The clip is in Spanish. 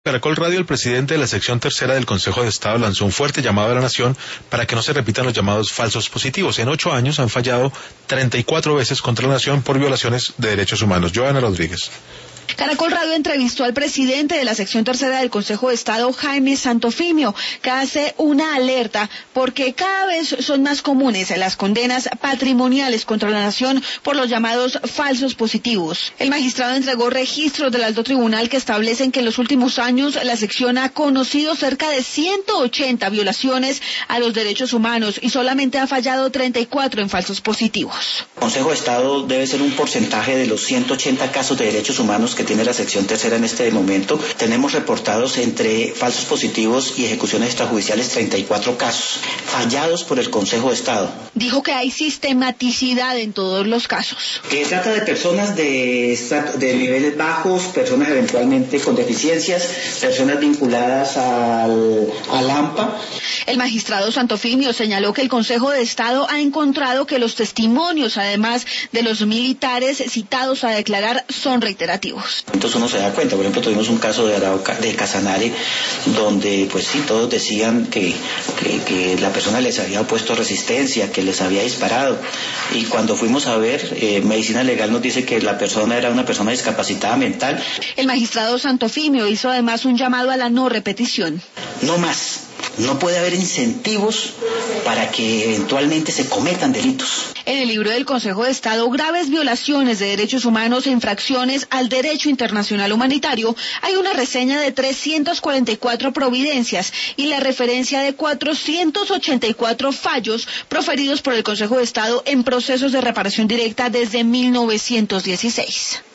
Caracol Radio, el presidente de la sección tercera del Consejo de Estado lanzó un fuerte llamado a la nación para que no se repitan los llamados falsos positivos. En 8 años han fallado 34 veces contra la nación por violaciones de derechos humanos. Joana Rodríguez. Caracol Radio entrevistó al presidente de la sección tercera del Consejo de Estado, Jaime Santofimio, que hace una alerta porque cada vez son más comunes las condenas patrimoniales contra la nación por los llamados falsos positivos. El magistrado entregó registros del alto tribunal que establecen que en los últimos años la sección ha conocido cerca de 180 violaciones a los derechos humanos y solamente ha fallado 34 en falsos positivos. El Consejo de Estado debe ser un porcentaje de los 180 casos de derechos humanos que tiene la sección tercera en este momento. Tenemos reportados entre falsos positivos y ejecuciones extrajudiciales 34 casos fallados por el Consejo de Estado. Dijo que hay sistematicidad en todos los casos. Que trata de personas de niveles bajos, personas eventualmente con deficiencias, personas vinculadas al AMPA. El magistrado Santofimio señaló que el Consejo de Estado ha encontrado que los testimonios, además de los militares citados a declarar, son reiterativos. Entonces uno se da cuenta, por ejemplo, tuvimos un caso de Arauca, de Casanare, donde pues sí, todos decían que la persona les había opuesto resistencia, que les había disparado, y cuando fuimos a ver, medicina legal nos dice que la persona era una persona discapacitada mental. El magistrado Santofimio hizo además un llamado a la no repetición. No más. No puede haber incentivos para que eventualmente se cometan delitos. En el libro del Consejo de Estado, Graves violaciones de derechos humanos e infracciones al derecho internacional humanitario, hay una reseña de 344 providencias y la referencia de 484 fallos proferidos por el Consejo de Estado en procesos de reparación directa desde 1916.